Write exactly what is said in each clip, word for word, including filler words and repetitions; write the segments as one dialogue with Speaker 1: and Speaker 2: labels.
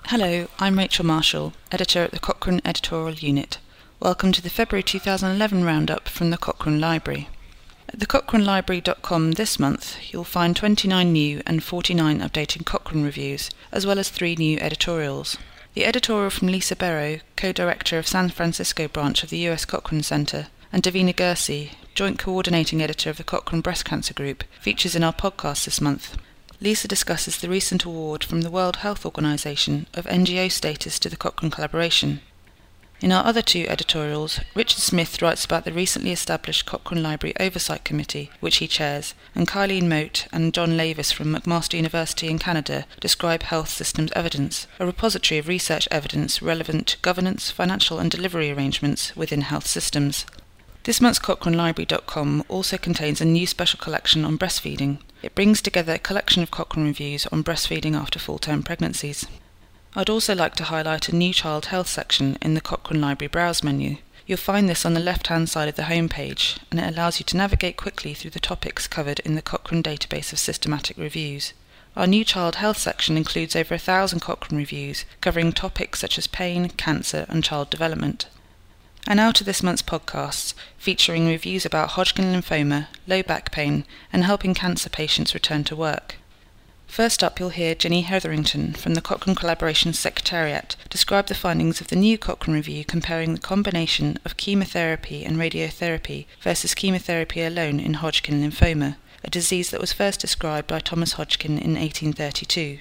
Speaker 1: Hello, I'm Rachel Marshall, editor at the Cochrane Editorial Unit. Welcome to the February two thousand eleven roundup from the Cochrane Library. At the cochrane library dot com this month, you'll find twenty-nine new and forty-nine updated Cochrane reviews, as well as three new editorials. The editorial from Lisa Barrow, co-director of San Francisco branch of the U S Cochrane Center, and Davina Gersi, joint coordinating editor of the Cochrane Breast Cancer Group, features in our podcast this month. Lisa discusses the recent award from the World Health Organization of N G O status to the Cochrane collaboration. In our other two editorials, Richard Smith writes about the recently established Cochrane Library Oversight Committee, which he chairs, and Kylene Moat and John Lavis from McMaster University in Canada describe Health Systems Evidence, a repository of research evidence relevant to governance, financial and delivery arrangements within health systems. This month's cochrane library dot com also contains a new special collection on breastfeeding. It brings together a collection of Cochrane reviews on breastfeeding after full-term pregnancies. I'd also like to highlight a new child health section in the Cochrane Library Browse menu. You'll find this on the left-hand side of the home page, and it allows you to navigate quickly through the topics covered in the Cochrane database of systematic reviews. Our new child health section includes over a thousand Cochrane reviews, covering topics such as pain, cancer, and child development. And now to this month's podcasts, featuring reviews about Hodgkin lymphoma, low back pain, and helping cancer patients return to work. First up, you'll hear Jenny Hetherington from the Cochrane Collaboration Secretariat describe the findings of the new Cochrane review comparing the combination of chemotherapy and radiotherapy versus chemotherapy alone in Hodgkin lymphoma, a disease that was first described by Thomas Hodgkin in eighteen thirty-two.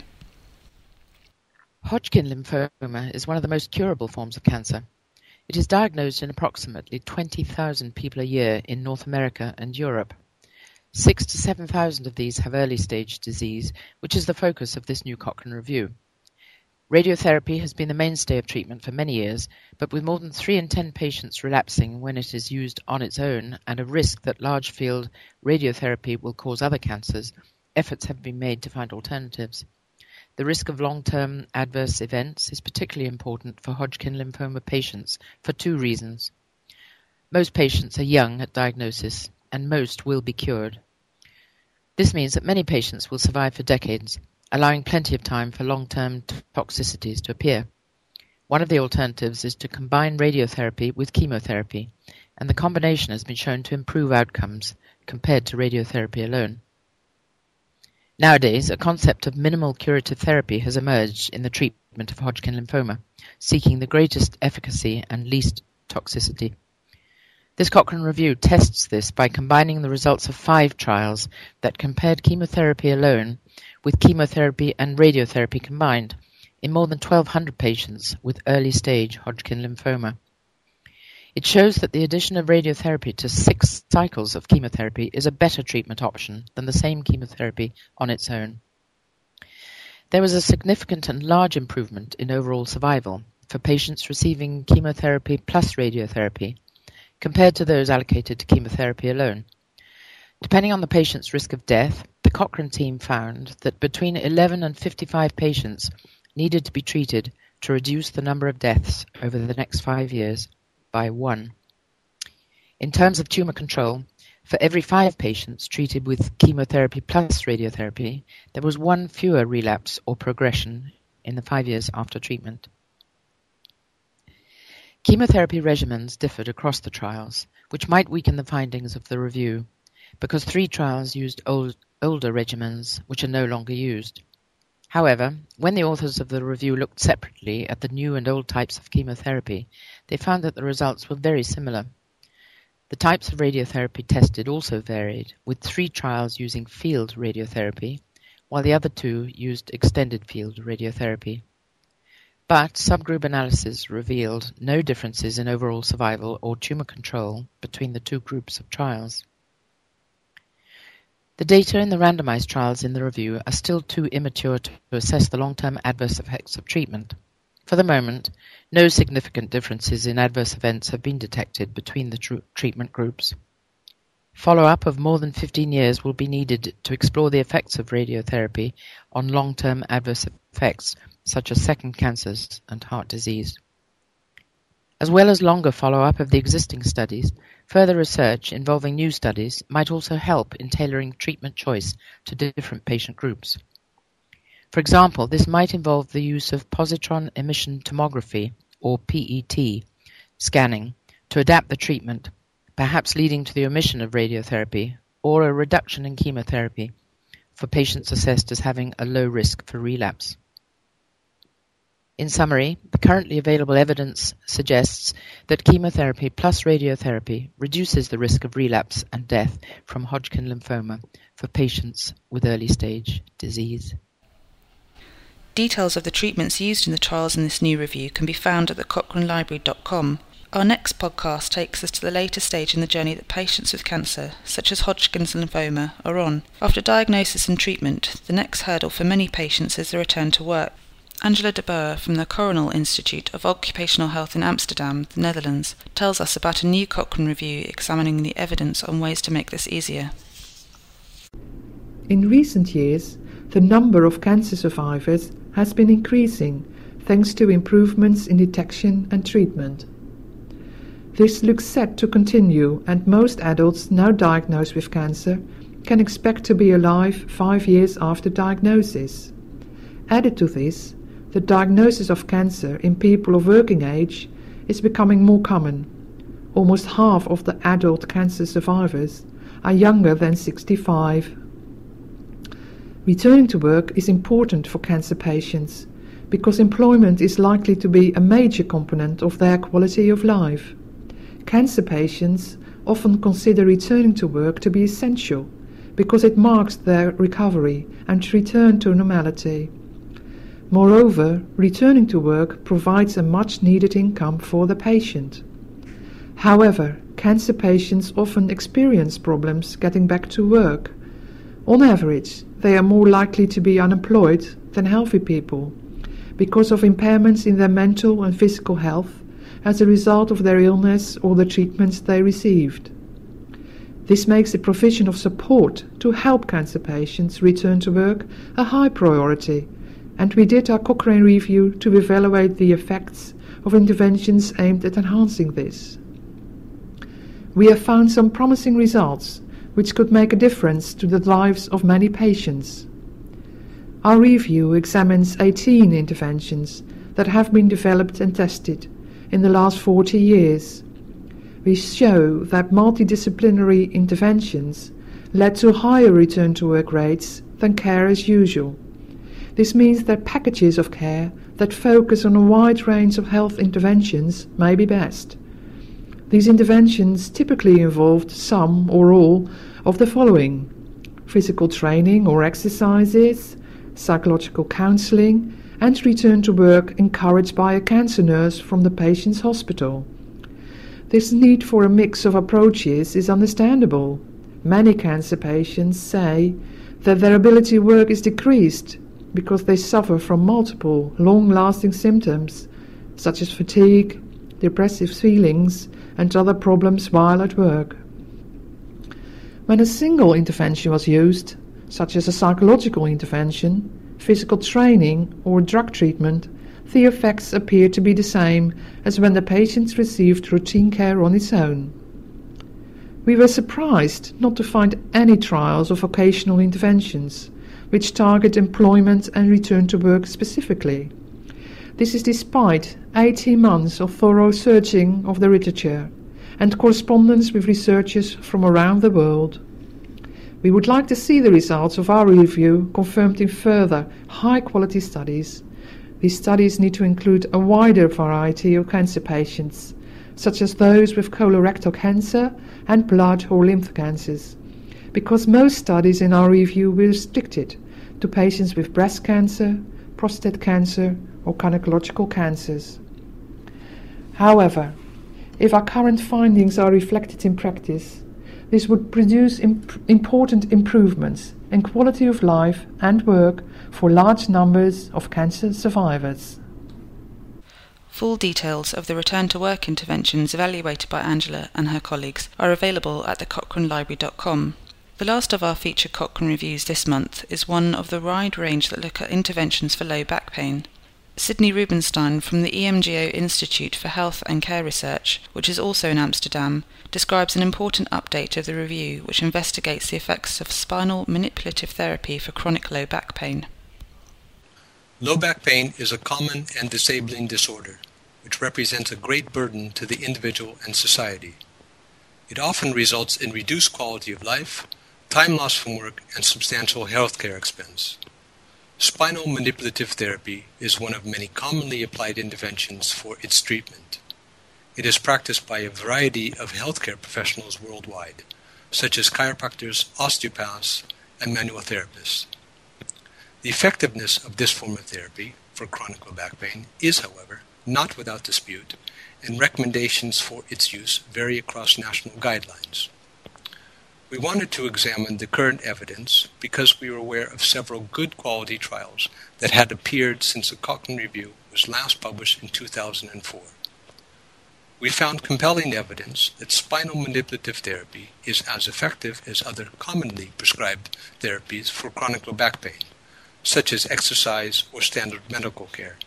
Speaker 2: Hodgkin lymphoma is one of the most curable forms of cancer. It is diagnosed in approximately twenty thousand people a year in North America and Europe. Six to seven thousand of these have early-stage disease, which is the focus of this new Cochrane review. Radiotherapy has been the mainstay of treatment for many years, but with more than three in ten patients relapsing when it is used on its own and a risk that large-field radiotherapy will cause other cancers, efforts have been made to find alternatives. The risk of long-term adverse events is particularly important for Hodgkin lymphoma patients for two reasons. Most patients are young at diagnosis, and most will be cured. This means that many patients will survive for decades, allowing plenty of time for long-term toxicities to appear. One of the alternatives is to combine radiotherapy with chemotherapy, and the combination has been shown to improve outcomes compared to radiotherapy alone. Nowadays, a concept of minimal curative therapy has emerged in the treatment of Hodgkin lymphoma, seeking the greatest efficacy and least toxicity. This Cochrane review tests this by combining the results of five trials that compared chemotherapy alone with chemotherapy and radiotherapy combined in more than twelve hundred patients with early-stage Hodgkin lymphoma. It shows that the addition of radiotherapy to six cycles of chemotherapy is a better treatment option than the same chemotherapy on its own. There was a significant and large improvement in overall survival for patients receiving chemotherapy plus radiotherapy compared to those allocated to chemotherapy alone. Depending on the patient's risk of death, the Cochrane team found that between eleven and fifty-five patients needed to be treated to reduce the number of deaths over the next five years by one. In terms of tumor control, for every five patients treated with chemotherapy plus radiotherapy, there was one fewer relapse or progression in the five years after treatment. Chemotherapy regimens differed across the trials, which might weaken the findings of the review, because three trials used old, older regimens which are no longer used. However, when the authors of the review looked separately at the new and old types of chemotherapy, they found that the results were very similar. The types of radiotherapy tested also varied, with three trials using field radiotherapy, while the other two used extended field radiotherapy. But subgroup analysis revealed no differences in overall survival or tumor control between the two groups of trials. The data in the randomized trials in the review are still too immature to assess the long-term adverse effects of treatment. For the moment, no significant differences in adverse events have been detected between the tr- treatment groups. Follow-up of more than fifteen years will be needed to explore the effects of radiotherapy on long-term adverse effects such as second cancers and heart disease. As well as longer follow-up of the existing studies, further research involving new studies might also help in tailoring treatment choice to different patient groups. For example, this might involve the use of positron emission tomography, or P E T, scanning to adapt the treatment, perhaps leading to the omission of radiotherapy or a reduction in chemotherapy for patients assessed as having a low risk for relapse. In summary, the currently available evidence suggests that chemotherapy plus radiotherapy reduces the risk of relapse and death from Hodgkin lymphoma for patients with early-stage disease.
Speaker 1: Details of the treatments used in the trials in this new review can be found at the cochrane library dot com. Our next podcast takes us to the later stage in the journey that patients with cancer, such as Hodgkin's lymphoma, are on. After diagnosis and treatment, the next hurdle for many patients is the return to work. Angela de Boer from the Coronel Institute of Occupational Health in Amsterdam, the Netherlands, tells us about a new Cochrane review examining the evidence on ways to make this easier.
Speaker 3: In recent years, the number of cancer survivors has been increasing thanks to improvements in detection and treatment. This looks set to continue, and most adults now diagnosed with cancer can expect to be alive five years after diagnosis. Added to this, the diagnosis of cancer in people of working age is becoming more common. Almost half of the adult cancer survivors are younger than sixty-five. Returning to work is important for cancer patients because employment is likely to be a major component of their quality of life. Cancer patients often consider returning to work to be essential because it marks their recovery and return to normality. Moreover, returning to work provides a much-needed income for the patient. However, cancer patients often experience problems getting back to work. On average, they are more likely to be unemployed than healthy people because of impairments in their mental and physical health as a result of their illness or the treatments they received. This makes the provision of support to help cancer patients return to work a high priority, and we did our Cochrane review to evaluate the effects of interventions aimed at enhancing this. We have found some promising results which could make a difference to the lives of many patients. Our review examines eighteen interventions that have been developed and tested in the last forty years. We show that multidisciplinary interventions led to higher return to work rates than care as usual. This means that packages of care that focus on a wide range of health interventions may be best. These interventions typically involved some or all of the following: physical training or exercises, psychological counseling, and return to work encouraged by a cancer nurse from the patient's hospital. This need for a mix of approaches is understandable. Many cancer patients say that their ability to work is decreased because they suffer from multiple long-lasting symptoms such as fatigue, depressive feelings, and other problems while at work. When a single intervention was used, such as a psychological intervention, physical training, or drug treatment, the effects appear to be the same as when the patient received routine care on its own. We were surprised not to find any trials of vocational interventions which target employment and return to work specifically. This is despite eighteen months of thorough searching of the literature and correspondence with researchers from around the world. We would like to see the results of our review confirmed in further high-quality studies. These studies need to include a wider variety of cancer patients, such as those with colorectal cancer and blood or lymph cancers, because most studies in our review were restricted to patients with breast cancer, prostate cancer, or gynecological cancers. However, if our current findings are reflected in practice, this would produce imp- important improvements in quality of life and work for large numbers of cancer survivors.
Speaker 1: Full details of the return to work interventions evaluated by Angela and her colleagues are available at the cochrane library dot com. The last of our featured Cochrane reviews this month is one of the wide range that look at interventions for low back pain. Sydney Rubenstein from the E M G O Institute for Health and Care Research, which is also in Amsterdam, describes an important update of the review which investigates the effects of spinal manipulative therapy for chronic low back pain.
Speaker 4: Low back pain is a common and disabling disorder, which represents a great burden to the individual and society. It often results in reduced quality of life, time lost from work, and substantial healthcare expense. Spinal manipulative therapy is one of many commonly applied interventions for its treatment. It is practiced by a variety of healthcare professionals worldwide, such as chiropractors, osteopaths, and manual therapists. The effectiveness of this form of therapy for chronic low back pain is, however, not without dispute, and recommendations for its use vary across national guidelines. We wanted to examine the current evidence because we were aware of several good quality trials that had appeared since the Cochrane Review was last published in two thousand four. We found compelling evidence that spinal manipulative therapy is as effective as other commonly prescribed therapies for chronic low back pain, such as exercise or standard medical care.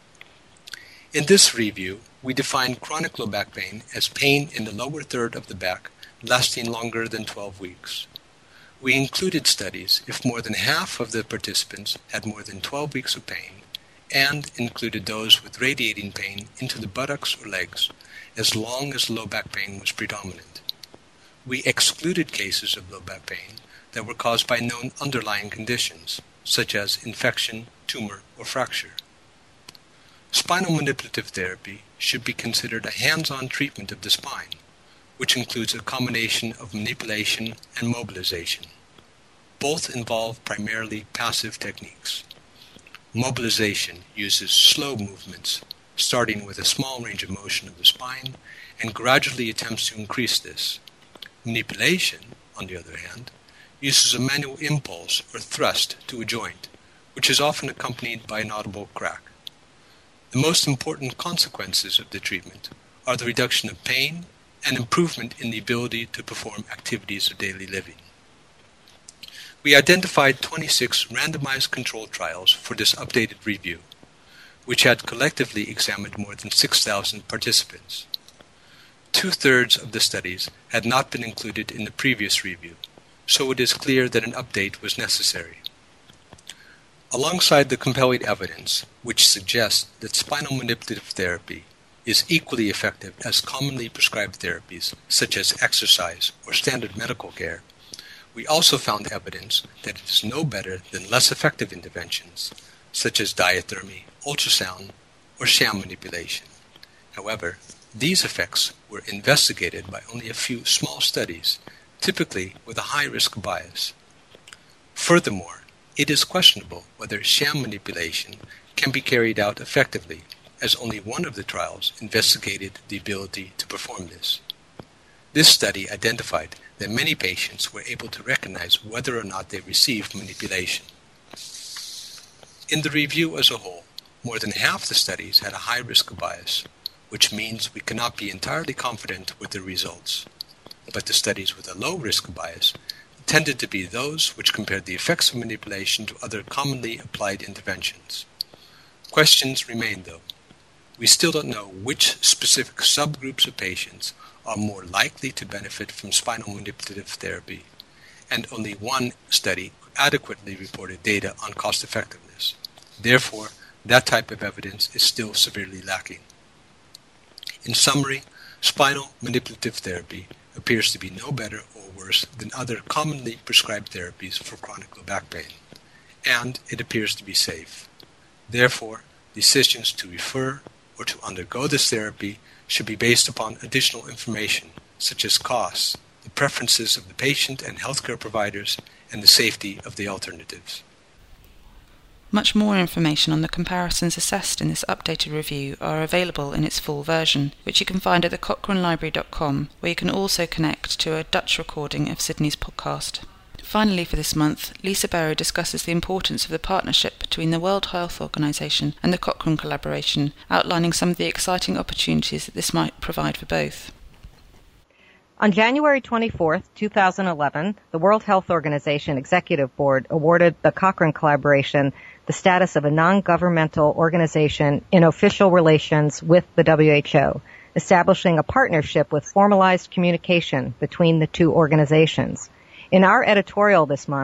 Speaker 4: In this review, we defined chronic low back pain as pain in the lower third of the back lasting longer than twelve weeks. We included studies if more than half of the participants had more than twelve weeks of pain, and included those with radiating pain into the buttocks or legs, as long as low back pain was predominant. We excluded cases of low back pain that were caused by known underlying conditions, such as infection, tumor, or fracture. Spinal manipulative therapy should be considered a hands-on treatment of the spine, which includes a combination of manipulation and mobilization. Both involve primarily passive techniques. Mobilization uses slow movements, starting with a small range of motion of the spine, and gradually attempts to increase this. Manipulation, on the other hand, uses a manual impulse or thrust to a joint, which is often accompanied by an audible crack. The most important consequences of the treatment are the reduction of pain and improvement in the ability to perform activities of daily living. We identified twenty-six randomized controlled trials for this updated review, which had collectively examined more than six thousand participants. Two-thirds of the studies had not been included in the previous review, so it is clear that an update was necessary. Alongside the compelling evidence, which suggests that spinal manipulative therapy is equally effective as commonly prescribed therapies, such as exercise or standard medical care, we also found evidence that it is no better than less effective interventions, such as diathermy, ultrasound, or sham manipulation. However, these effects were investigated by only a few small studies, typically with a high-risk bias. Furthermore, it is questionable whether sham manipulation can be carried out effectively, as only one of the trials investigated the ability to perform this. This study identified that many patients were able to recognize whether or not they received manipulation. In the review as a whole, more than half the studies had a high-risk bias, which means we cannot be entirely confident with the results. But the studies with a low-risk bias tended to be those which compared the effects of manipulation to other commonly applied interventions. Questions remain, though. We still don't know which specific subgroups of patients are more likely to benefit from spinal manipulative therapy, and only one study adequately reported data on cost-effectiveness. Therefore, that type of evidence is still severely lacking. In summary, spinal manipulative therapy appears to be no better or worse than other commonly prescribed therapies for chronic low back pain, and it appears to be safe. Therefore, decisions to refer or to undergo this therapy should be based upon additional information, such as costs, the preferences of the patient and healthcare providers, and the safety of the alternatives.
Speaker 1: Much more information on the comparisons assessed in this updated review are available in its full version, which you can find at the cochrane library dot com, where you can also connect to a Dutch recording of Sydney's podcast. Finally, for this month, Lisa Barrow discusses the importance of the partnership between the World Health Organization and the Cochrane collaboration, outlining some of the exciting opportunities that this might provide for both.
Speaker 5: On January twenty-fourth, two thousand eleven, the World Health Organization Executive Board awarded the Cochrane collaboration the status of a non-governmental organization in official relations with the W H O, establishing a partnership with formalized communication between the two organizations. In our editorial this month,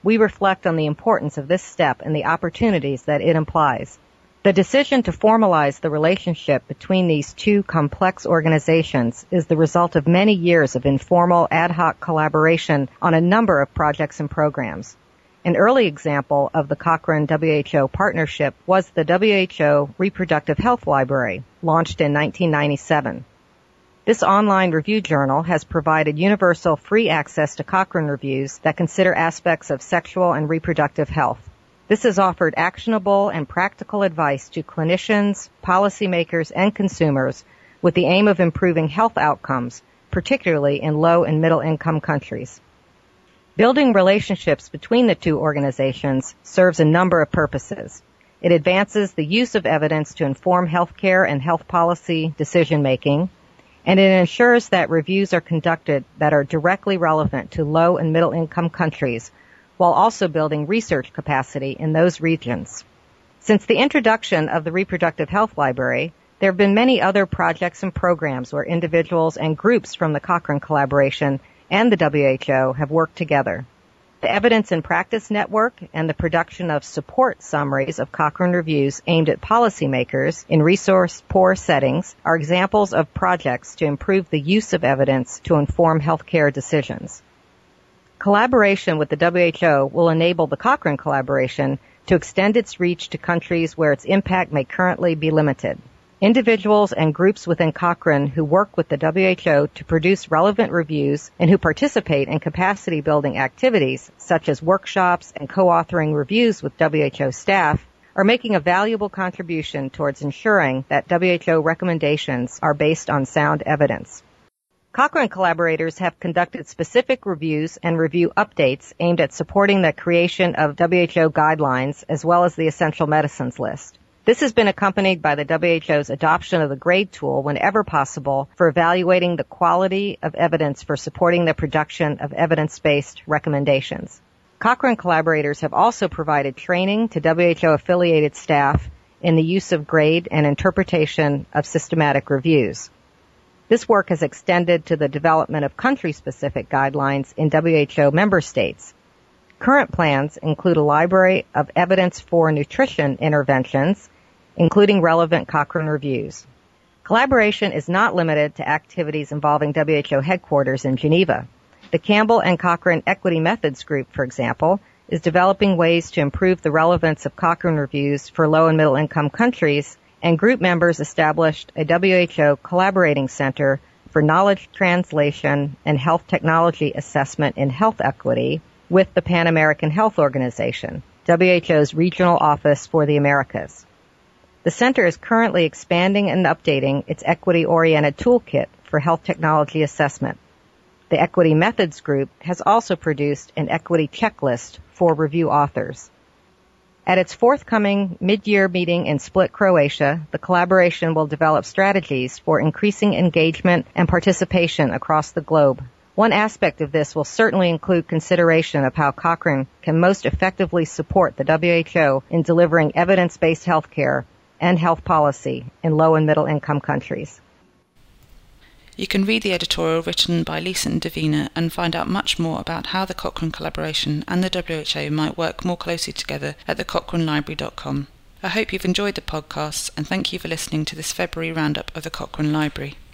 Speaker 5: we reflect on the importance of this step and the opportunities that it implies. The decision to formalize the relationship between these two complex organizations is the result of many years of informal ad hoc collaboration on a number of projects and programs. An early example of the Cochrane W H O partnership was the W H O Reproductive Health Library, launched in nineteen ninety-seven. This online review journal has provided universal free access to Cochrane reviews that consider aspects of sexual and reproductive health. This has offered actionable and practical advice to clinicians, policymakers, and consumers with the aim of improving health outcomes, particularly in low and middle income countries. Building relationships between the two organizations serves a number of purposes. It advances the use of evidence to inform healthcare and health policy decision-making, and it ensures that reviews are conducted that are directly relevant to low and middle income countries, while also building research capacity in those regions. Since the introduction of the Reproductive Health Library, there have been many other projects and programs where individuals and groups from the Cochrane Collaboration and the W H O have worked together. The Evidence and Practice Network and the production of support summaries of Cochrane reviews aimed at policymakers in resource-poor settings are examples of projects to improve the use of evidence to inform healthcare decisions. Collaboration with the W H O will enable the Cochrane Collaboration to extend its reach to countries where its impact may currently be limited. Individuals and groups within Cochrane who work with the W H O to produce relevant reviews and who participate in capacity-building activities, such as workshops and co-authoring reviews with W H O staff, are making a valuable contribution towards ensuring that W H O recommendations are based on sound evidence. Cochrane collaborators have conducted specific reviews and review updates aimed at supporting the creation of W H O guidelines as well as the essential medicines list. This has been accompanied by the W H O's adoption of the GRADE tool whenever possible for evaluating the quality of evidence for supporting the production of evidence-based recommendations. Cochrane collaborators have also provided training to W H O-affiliated staff in the use of GRADE and interpretation of systematic reviews. This work has extended to the development of country-specific guidelines in W H O member states. Current plans include a library of evidence for nutrition interventions, including relevant Cochrane reviews. Collaboration is not limited to activities involving W H O headquarters in Geneva. The Campbell and Cochrane Equity Methods Group, for example, is developing ways to improve the relevance of Cochrane reviews for low and middle income countries, and group members established a W H O collaborating center for knowledge translation and health technology assessment in health equity with the Pan American Health Organization, W H O's regional office for the Americas. The center is currently expanding and updating its equity-oriented toolkit for health technology assessment. The Equity Methods Group has also produced an equity checklist for review authors. At its forthcoming mid-year meeting in Split, Croatia, the collaboration will develop strategies for increasing engagement and participation across the globe. One aspect of this will certainly include consideration of how Cochrane can most effectively support the W H O in delivering evidence-based health care and health policy in low and middle income countries.
Speaker 1: You can read the editorial written by Lisa and Davina and find out much more about how the Cochrane Collaboration and the W H O might work more closely together at the cochrane library dot com. I hope you've enjoyed the podcasts and thank you for listening to this February roundup of the Cochrane Library.